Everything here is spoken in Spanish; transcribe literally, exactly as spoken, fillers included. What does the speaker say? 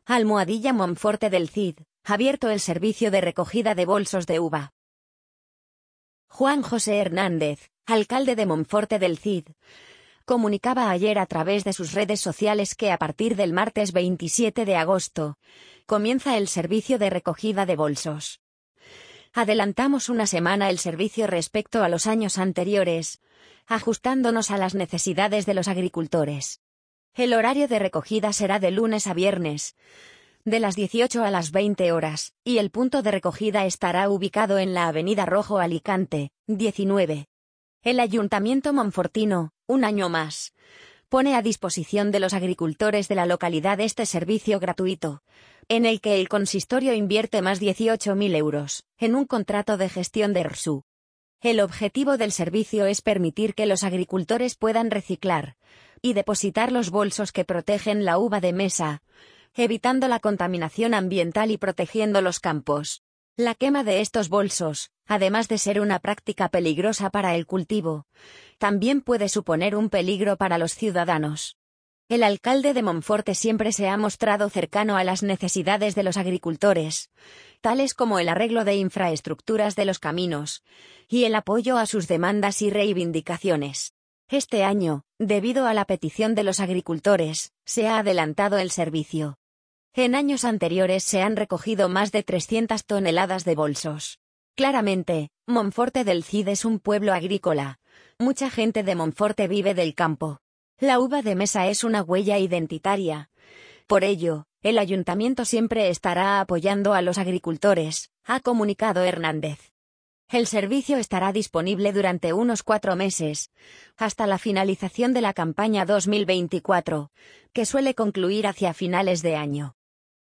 Almohadilla Monforte del Cid, abierto el servicio de recogida de bolsos de uva. Juan José Hernández, alcalde de Monforte del Cid, comunicaba ayer a través de sus redes sociales que a partir del martes veintisiete de agosto, comienza el servicio de recogida de bolsos. Adelantamos una semana el servicio respecto a los años anteriores, ajustándonos a las necesidades de los agricultores. El horario de recogida será de lunes a viernes, de las dieciocho a las veinte horas, y el punto de recogida estará ubicado en la Avenida Rojo Alicante, diecinueve. El Ayuntamiento monfortino, un año más, pone a disposición de los agricultores de la localidad este servicio gratuito, en el que el consistorio invierte más dieciocho mil euros, en un contrato de gestión de R S U. El objetivo del servicio es permitir que los agricultores puedan reciclar y depositar los bolsos que protegen la uva de mesa, evitando la contaminación ambiental y protegiendo los campos. La quema de estos bolsos, además de ser una práctica peligrosa para el cultivo, también puede suponer un peligro para los ciudadanos. El alcalde de Monforte siempre se ha mostrado cercano a las necesidades de los agricultores, tales como el arreglo de infraestructuras de los caminos y el apoyo a sus demandas y reivindicaciones. Este año, debido a la petición de los agricultores, se ha adelantado el servicio. En años anteriores se han recogido más de trescientas toneladas de bolsos. Claramente, Monforte del Cid es un pueblo agrícola. Mucha gente de Monforte vive del campo. La uva de mesa es una huella identitaria. Por ello, el ayuntamiento siempre estará apoyando a los agricultores, ha comunicado Hernández. El servicio estará disponible durante unos cuatro meses, hasta la finalización de la campaña dos mil veinticuatro, que suele concluir hacia finales de año.